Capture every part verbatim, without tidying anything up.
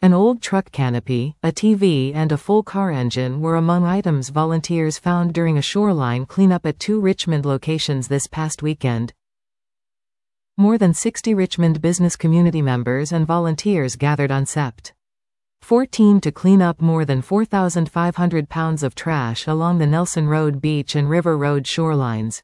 An old truck canopy, a T V and a full car engine were among items volunteers found during a shoreline cleanup at two Richmond locations this past weekend. More than sixty Richmond business community members and volunteers gathered on Sept fourteen to clean up more than four thousand five hundred pounds of trash along the Nelson Road Beach and River Road shorelines.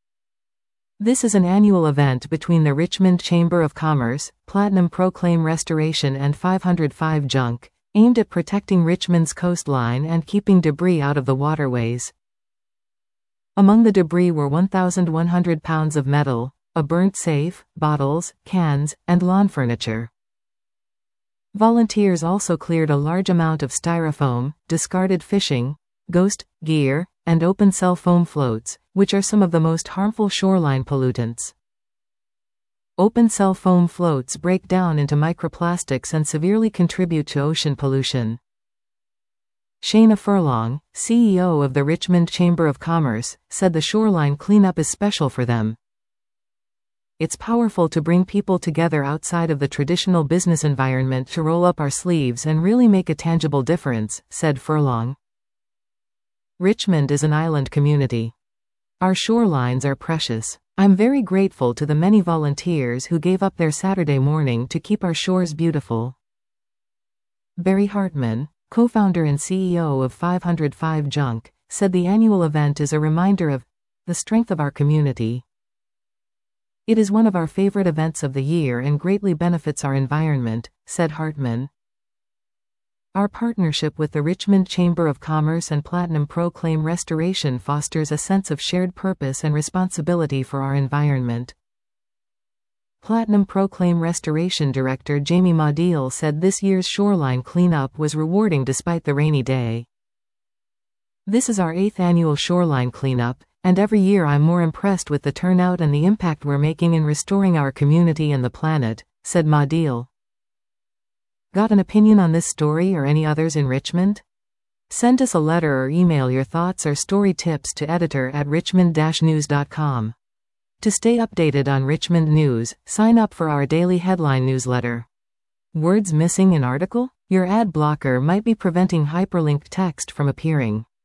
This is an annual event between the Richmond Chamber of Commerce, Platinum Proclaim Restoration and five oh five Junk, aimed at protecting Richmond's coastline and keeping debris out of the waterways. Among the debris were one thousand one hundred pounds of metal, a burnt safe, bottles, cans, and lawn furniture. Volunteers also cleared a large amount of styrofoam, discarded fishing, ghost gear, and open cell foam floats, which are some of the most harmful shoreline pollutants. Open cell foam floats break down into microplastics and severely contribute to ocean pollution. Shayna Furlong, C E O of the Richmond Chamber of Commerce, said the shoreline cleanup is special for them. It's powerful to bring people together outside of the traditional business environment to roll up our sleeves and really make a tangible difference, said Furlong. Richmond is an island community. Our shorelines are precious. I'm very grateful to the many volunteers who gave up their Saturday morning to keep our shores beautiful. Barry Hartman, co-founder and C E O of five oh five Junk, said the annual event is a reminder of the strength of our community. It is one of our favorite events of the year and greatly benefits our environment, said Hartman. Our partnership with the Richmond Chamber of Commerce and Platinum Proclaim Restoration fosters a sense of shared purpose and responsibility for our environment. Platinum Proclaim Restoration Director Jamie Maudiel said this year's shoreline cleanup was rewarding despite the rainy day. This is our eighth annual shoreline cleanup, and every year I'm more impressed with the turnout and the impact we're making in restoring our community and the planet, said Maudiel. Got an opinion on this story or any others in Richmond? Send us a letter or email your thoughts or story tips to editor at richmond dash news dot com. To stay updated on Richmond news, sign up for our daily headline newsletter. Words missing in article? Your ad blocker might be preventing hyperlinked text from appearing.